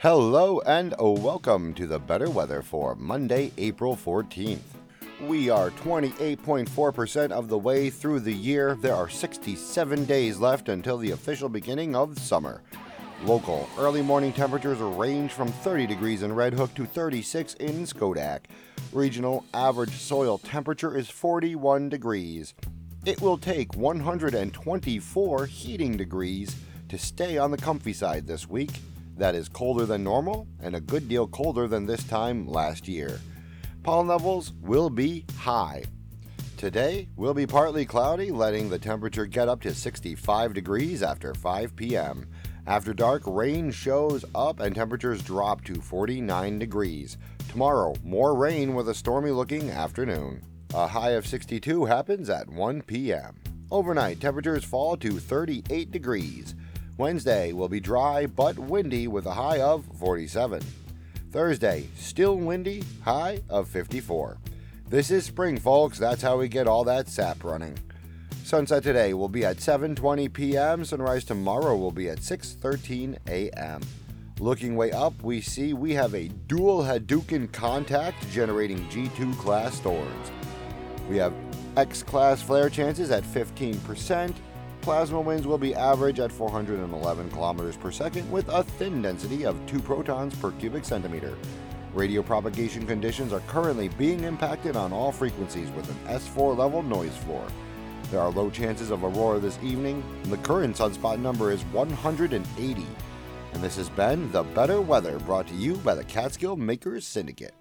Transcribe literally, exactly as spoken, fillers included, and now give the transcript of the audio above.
Hello and welcome to the better weather for Monday, April fourteenth. We are twenty-eight point four percent of the way through the year. There are sixty-seven days left until the official beginning of summer. Local early morning temperatures range from thirty degrees in Red Hook to thirty-six in Schodack. Regional average soil temperature is forty-one degrees. It will take one hundred twenty-four heating degrees to stay on the comfy side this week. That is colder than normal and a good deal colder than this time last year. Pollen levels will be high. Today will be partly cloudy, letting the temperature get up to sixty-five degrees after five p.m. After dark, rain shows up and temperatures drop to forty-nine degrees. Tomorrow, more rain with a stormy looking afternoon. A high of sixty-two happens at one p.m. Overnight, temperatures fall to thirty-eight degrees. Wednesday will be dry but windy with a high of forty-seven. Thursday, still windy, high of fifty-four. This is spring, folks. That's how we get all that sap running. Sunset today will be at seven twenty p.m. Sunrise tomorrow will be at six thirteen a.m. Looking way up, we see we have a dual Hadouken contact generating G two class storms. We have X class flare chances at fifteen percent. Plasma winds will be average at four hundred eleven kilometers per second with a thin density of two protons per cubic centimeter. Radio propagation conditions are currently being impacted on all frequencies with an S four level noise floor. There are low chances of aurora this evening. The current sunspot number is one hundred eighty. And this has been The Better Weather, brought to you by the Catskill Makers Syndicate.